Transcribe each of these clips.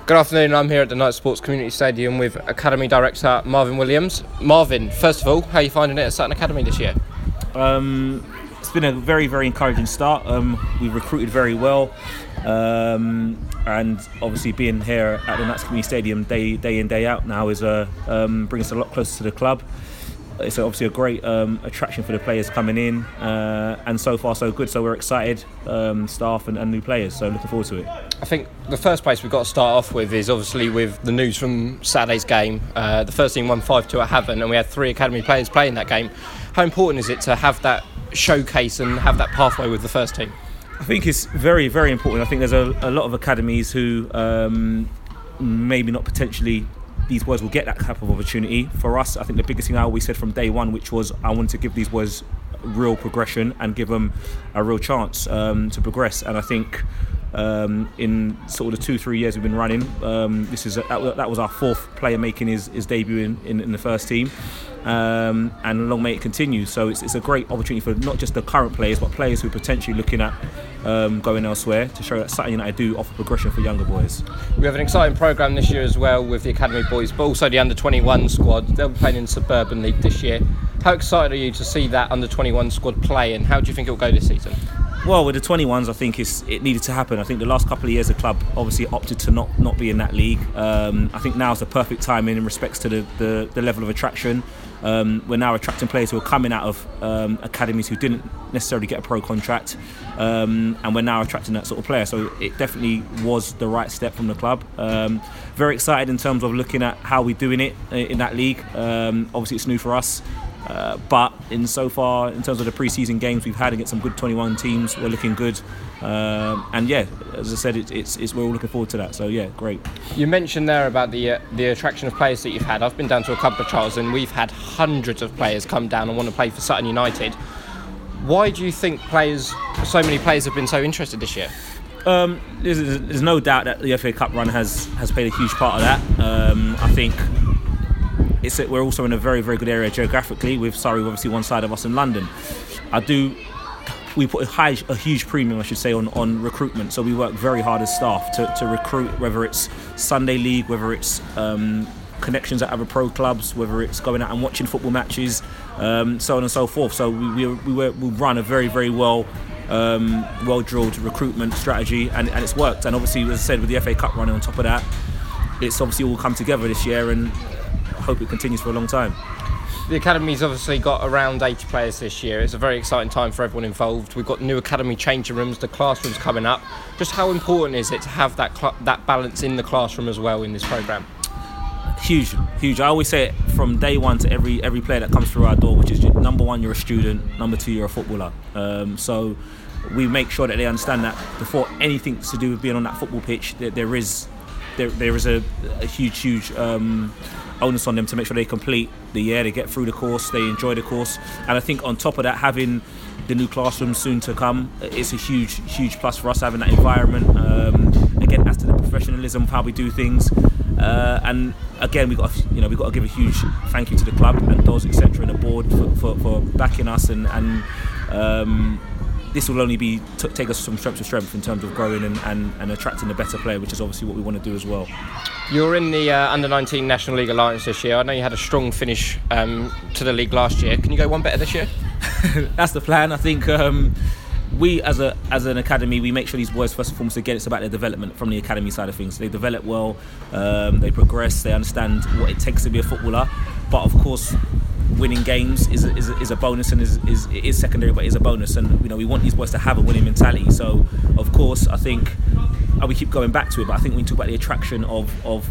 Good afternoon, I'm here at the Knight Sports Community Stadium with Academy Director Marvin Williams. Marvin, first of all, how are you finding it at Sutton Academy this year? It's been a very, very encouraging start. We've recruited very well, and obviously being here at the Knights Community Stadium day in, day out now is brings us a lot closer to the club. It's obviously a great attraction for the players coming in, and so far so good. So we're excited, staff and new players. So looking forward to it. I think the first place we've got to start off with is obviously with the news from Saturday's game. The first team won 5-2 at Havant, and we had 3 academy players playing that game. How important is it to have that showcase and have that pathway with the first team? I think it's very, very important. I think there's a lot of academies who maybe not potentially these boys will get that type of opportunity. For us, I think the biggest thing I always said from day one, which was I wanted to give these boys real progression and give them a real chance to progress. And I think in sort of the 2-3 years we've been running, that was our 4th player making his debut in the first team, and long may it continue. So it's a great opportunity for not just the current players but players who are potentially looking at going elsewhere, to show that Sutton United do offer progression for younger boys. We have an exciting programme this year as well with the academy boys, but also the under-21 squad. They'll be playing in Suburban League this year. How excited are you to see that under-21 squad play, and how do you think it will go this season? Well, with the 21s, I think it needed to happen. I think the last couple of years the club obviously opted to not be in that league. I think now is the perfect timing in respects to the level of attraction. We're now attracting players who are coming out of academies who didn't necessarily get a pro contract, and we're now attracting that sort of player. So it definitely was the right step from the club. Very excited in terms of looking at how we're doing it in that league. Obviously it's new for us. But so far, in terms of the pre-season games we've had against some good 21 teams, we're looking good. And yeah, as I said, we're all looking forward to that. So yeah, great. You mentioned there about the attraction of players that you've had. I've been down to a couple of trials and we've had hundreds of players come down and want to play for Sutton United. Why do you think so many players have been so interested this year? There's no doubt that the FA Cup run has played a huge part of that. I think we're also in a very, very good area geographically, with Surrey obviously one side of us in London. We put a huge premium, I should say, on recruitment. So we work very hard as staff to recruit, whether it's Sunday League, whether it's connections at other pro clubs, whether it's going out and watching football matches, so on and so forth. So we run a very, very well-drilled recruitment strategy, and it's worked. And obviously, as I said, with the FA Cup running on top of that, it's obviously all come together this year, and I hope it continues for a long time. The Academy's obviously got around 80 players this year. It's a very exciting time for everyone involved. We've got new Academy changing rooms, the classrooms coming up. Just how important is it to have that balance in the classroom as well in this programme? Huge. I always say it from day one to every player that comes through our door, which is, number one, you're a student, number two, you're a footballer. So we make sure that they understand that before anything to do with being on that football pitch, there is a huge onus on them to make sure they complete the year, they get through the course, they enjoy the course. And I think on top of that, having the new classroom soon to come, it's a huge plus for us, having that environment. Again, as to the professionalism of how we do things, and again we've got to give a huge thank you to the club and those etc. and the board for backing us, and this will only take us from strength to strength in terms of growing and attracting a better player, which is obviously what we want to do as well. You're in the Under-19 National League Alliance this year. I know you had a strong finish to the league last year. Can you go one better this year? That's the plan. I think we as an academy, we make sure these boys, first and foremost, again, it's about their development from the academy side of things. They develop well, they progress, they understand what it takes to be a footballer. But of course, winning games is a bonus, and it is secondary, but is a bonus. And we want these boys to have a winning mentality. So of course, I think we keep going back to it, but I think when you talk about the attraction of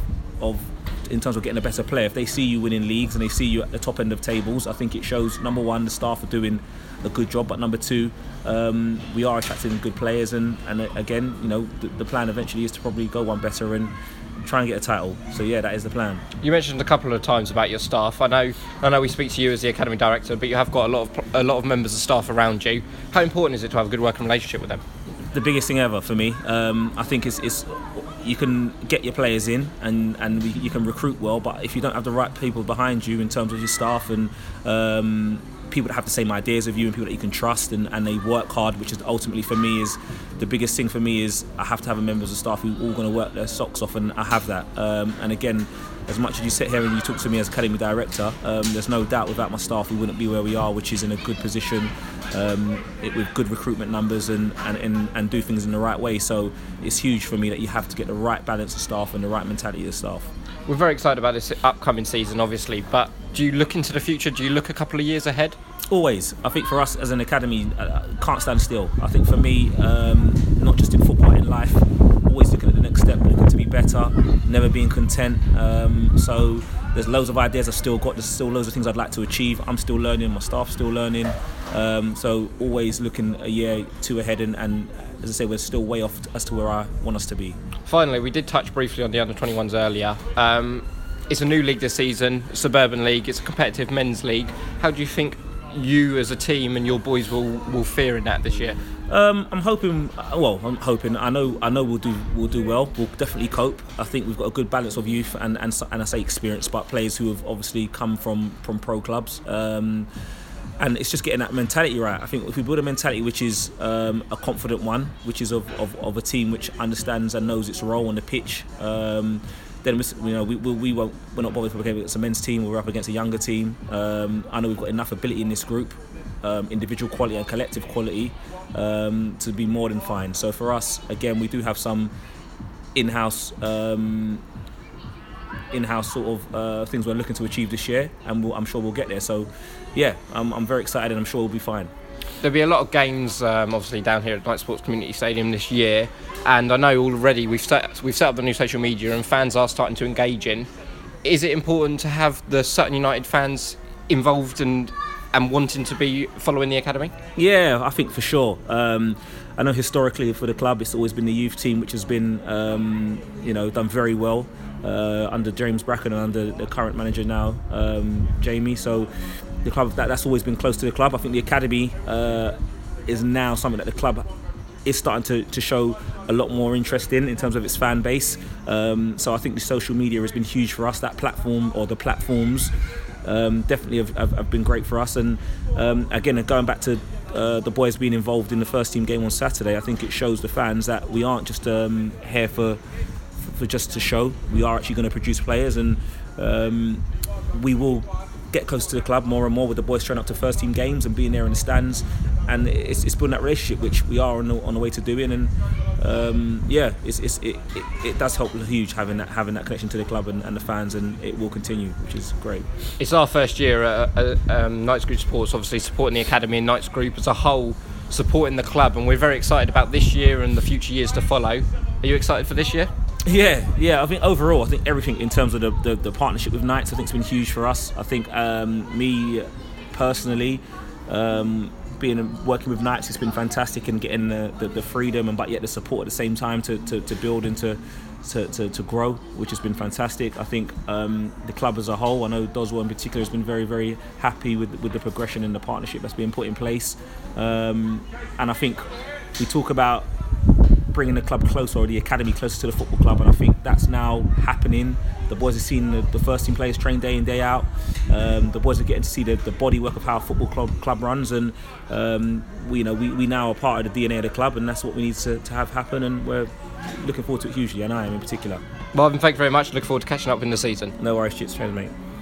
in terms of getting a better player, if they see you winning leagues and they see you at the top end of tables, I think it shows, number one, the staff are doing a good job, but number two, we are attracting good players, and again, the plan eventually is to probably go one better and try and get a title. So yeah, that is the plan. You mentioned a couple of times about your staff. I know we speak to you as the academy director, but you have got a lot of members of staff around you. How important is it to have a good working relationship with them? The biggest thing ever for me. I think it's you can get your players in and you can recruit well, but if you don't have the right people behind you in terms of your staff and people that have the same ideas of you and people that you can trust, and they work hard, which is ultimately for me is the biggest thing for me. Is I have to have members of staff who are all going to work their socks off, and I have that. And again, as much as you sit here and you talk to me as academy director, there's no doubt without my staff we wouldn't be where we are, which is in a good position, with good recruitment numbers and do things in the right way. So it's huge for me that you have to get the right balance of staff and the right mentality of staff. We're very excited about this upcoming season, obviously, but do you look into the future? Do you look a couple of years ahead? Always. I think for us as an academy, can't stand still. I think for me, not just in football, in life, always looking at the next step, looking to be better, never being content. So there's loads of ideas I've still got. There's still loads of things I'd like to achieve. I'm still learning, my staff's still learning. So always looking a year, two ahead, and as I say, we're still way off as to where I want us to be. Finally, we did touch briefly on the under-21s earlier. It's a new league this season, Suburban League. It's a competitive men's league. How do you think you as a team and your boys will fare in that this year? I'm hoping. I know we'll do well. We'll definitely cope. I think we've got a good balance of youth and I say experience, but players who have obviously come from pro clubs. And it's just getting that mentality right. I think if we build a mentality which is a confident one, which is of a team which understands and knows its role on the pitch, then we're not bothered if we're against a men's team or we're up against a younger team. I know we've got enough ability in this group, individual quality and collective quality, to be more than fine. So for us, again, we do have some in-house sort of things we're looking to achieve this year, and I'm sure we'll get there. So yeah, I'm very excited, and I'm sure we'll be fine. There'll be a lot of games, obviously, down here at Knight Sports Community Stadium this year, and I know already we've set up the new social media, and fans are starting to engage in. Is it important to have the Sutton United fans involved and wanting to be following the academy? Yeah, I think for sure. I know historically for the club, it's always been the youth team which has been, done very well under James Bracken and under the current manager now, Jamie. So the club that's always been close to the club. I think the academy is now something that the club is starting to show a lot more interest in terms of its fan base. So I think the social media has been huge for us. That platform or the platforms definitely have been great for us. And again, going back to the boys being involved in the first team game on Saturday, I think it shows the fans that we aren't just here for just to show. We are actually going to produce players, and we will get close to the club more and more with the boys showing up to first team games and being there in the stands, and it's building that relationship which we are on the way to doing. And it does help huge having that connection to the club and the fans, and it will continue, which is great. It's our first year at Knights Group Sports, obviously supporting the academy and Knights Group as a whole, supporting the club, and we're very excited about this year and the future years to follow. Are you excited for this year? Yeah. I think overall, everything in terms of the partnership with Knights, I think, has been huge for us. I think me personally, working with Knights, it's been fantastic, and getting the freedom but yet the support at the same time to build and to grow, which has been fantastic. I think the club as a whole, I know Doswell in particular, has been very, very happy with the progression and the partnership that's been put in place. And I think we talk about bringing the club closer, or the academy closer to the football club, and I think that's now happening. The boys are seeing the first team players train day in, day out. The boys are getting to see the bodywork of how a football club runs, and we now are part of the DNA of the club, and that's what we need to have happen, and we're looking forward to it hugely, and I am in particular. Marvin, thank you very much. Look forward to catching up in the season. No worries, cheers, mate.